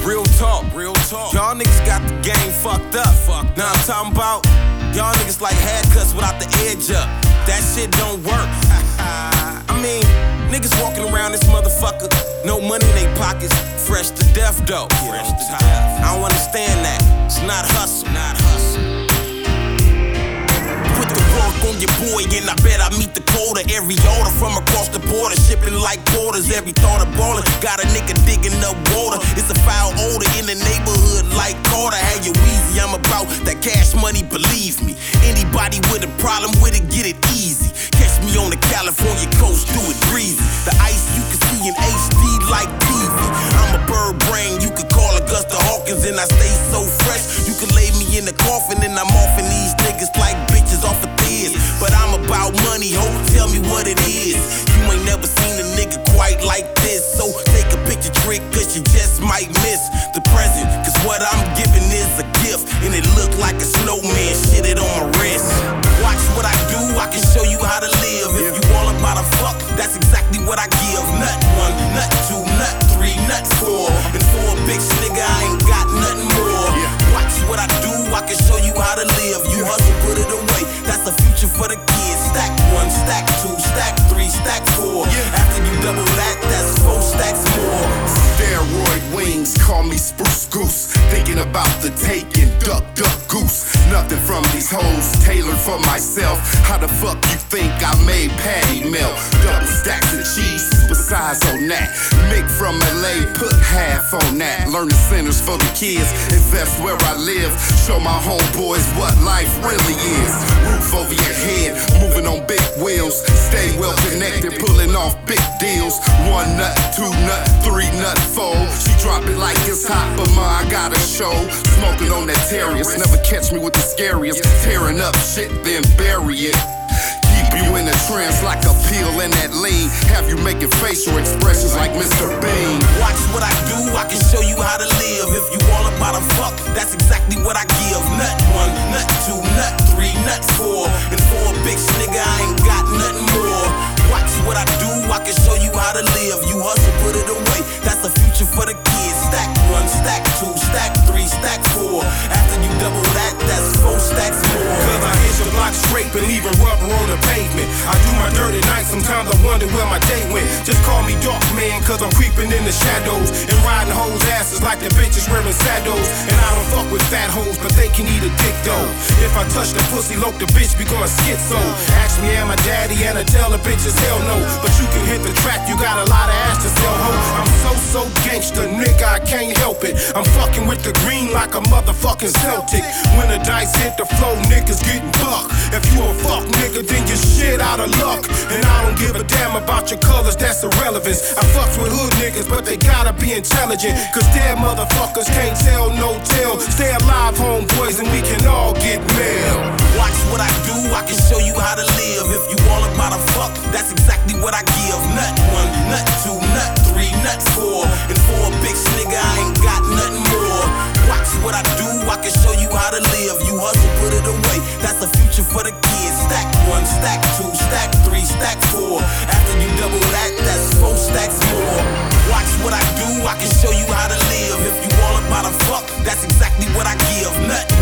Real talk. Y'all niggas got the game fucked up. Now I'm talking about y'all niggas like haircuts without the edge up. That shit don't work. I mean, niggas walking around this motherfucker, no money in they pockets, fresh to death though. I don't understand that. It's not hustle. Put the work on your boy and I bet I meet the quota. Every order from across the border, shipping like quarters. Every thought of ballin', got a nigga digging up water. It's a foul odor in the neighborhood like Carter. Had you wheezy, I'm about that cash money, believe me. Anybody with a problem with it, get it easy. Catch me on the California coast, do it breezy. The ice you can see in HD like TV. I'm a bird brain, you could call Augusta Hawkins, and I stay so fresh. You can lay me in the coffin and I'm offing these niggas like bitches off of tears. But I'm about money, ho, tell me what it is. You ain't never seen a nigga quite like this. So take a picture trick, cause you just might miss the present. Cause what I'm giving is a gift, and it look like a snowman shitted on my wrist. Watch what I do, I can show you how to live. If you all about a fuck, that's exactly what I give. Nut 1, nut 2, nut 3, nut 4. And for a bitch nigga, I ain't got nothing more. Watch what I do, I can show you how to live. You hustle, put it away, that's the future for the kids. Stack 1, stack 2, stack 3, stack 4. After you double that, that's 4 stacks more. Steroid wings, call me Spruce Goose. Thinking about the taking, duck, goose. Nothing from these hoes, tailored for myself. How the fuck you think I made patty melt? Double stacks of cheese, besides on that. Mick from LA, put half on that. Learn the centers for the kids, invest where I live. Show my homeboys what life really is. Roof over your head, moving on big wheels. Stay well connected, pulling off big deals. 1 nut, 2 nut, 3 nut, 4. She drop it like it's hot, but ma, I got a show. Smoking on that Terrius, never catch me with the scariest. Tearing up shit, then bury it. Keep you in a trance like a pill in that lean. Have you making facial expressions like Mr. Bean. Watch what I do, I can show you how to live. If you all about a fuck, that's exactly what I give. Nut 1, nut 2, nut 3, nut 4. And for a bitch nigga, I ain't got nothing more. Watch what I do, I can show you how to live. You hustle, put it away, that's the future for the kids. Stack 1, stack 2, stack 3, stack 4. After you double that, that's 4 stacks more. Cause I hit your block scraping, leaving rubber on the pavement. I do my dirt at night, sometimes I wonder where my day went. Just call me Dark Man, cause I'm creeping in the shadows and riding hoes' asses like the bitches wearing saddles. And I don't fuck with fat hoes, but they can eat a dick though. If I touch the pussy, lope the bitch, be going schizo. Ask me, am I daddy? And I tell the bitches, hell no. But you can hit the track, you got a lot of ass to sell, ho. I'm so gangster, nigga, I can't help it. I'm fucking with the green like a motherfucking Celtic. When the dice hit the floor, niggas getting bucked. If you a fuck nigga, then you're shit out of luck. And I don't give a damn about your colors, that's irrelevance. I fucks with hood niggas, but they gotta be intelligent. Cause dead motherfuckers can't tell no tale. Stay alive, homeboys, and we can all get mail. Watch what I do, I can show you how to live. If you all about a fuck, that's exactly what I give. Nut 1, nut 2, nut 3, nut 4. And for a bitch nigga, I ain't got nothing more. Watch what I do, I can show you how to live. You hustle, put it away, that's the future for the kids. Stack 1, stack 2, stack 3, stack 4. After you double that, that's 4 stacks more. Watch what I do, I can show you how to live. If you all about a fuck, that's exactly what I give. Nut